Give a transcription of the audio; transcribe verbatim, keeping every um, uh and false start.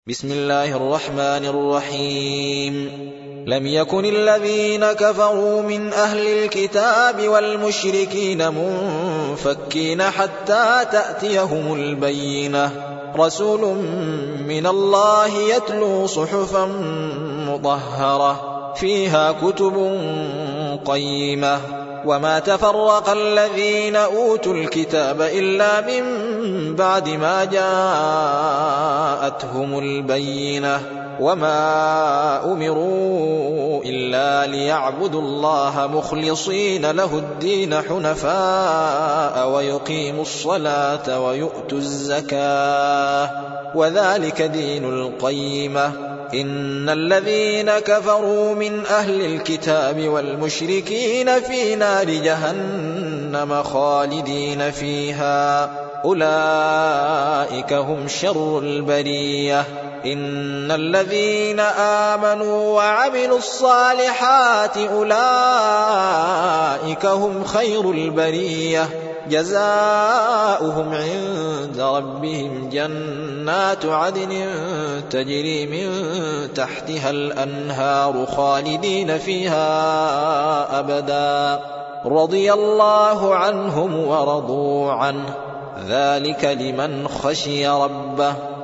بسم الله الرحمن الرحيم لم يكن الذين كفروا من أهل الكتاب والمشركين منفكين حتى تأتيهم البينة رسول من الله يتلو صحفا مطهرة فيها كتب قيمة وما تفرق الذين أوتوا الكتاب إلا من بعد ما جاءتهم البينة وما أمروا إلا ليعبدوا الله مخلصين له الدين حنفاء ويقيموا الصلاة ويؤتوا الزكاة وذلك دين القيمة إن الذين كفروا من أهل الكتاب والمشركين في نار جهنم خالدين فيها أولئك هم شر البرية إن الذين آمنوا وعملوا الصالحات أولئك هم خير البرية جزاؤهم عند ربهم جنات عدن تجري من تحتها الأنهار خالدين فيها أبدا رضي الله عنهم ورضوا عنه ذلك لمن خشي ربه